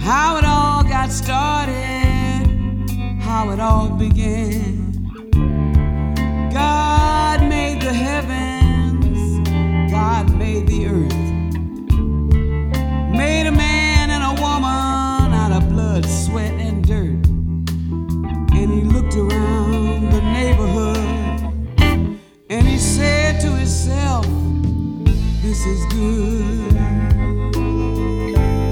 how it all got started, how it all began. God made the heavens, God made the earth, made a man and a woman out of blood, sweat, and dirt. And he looked around the neighborhood and he said to himself, this is good.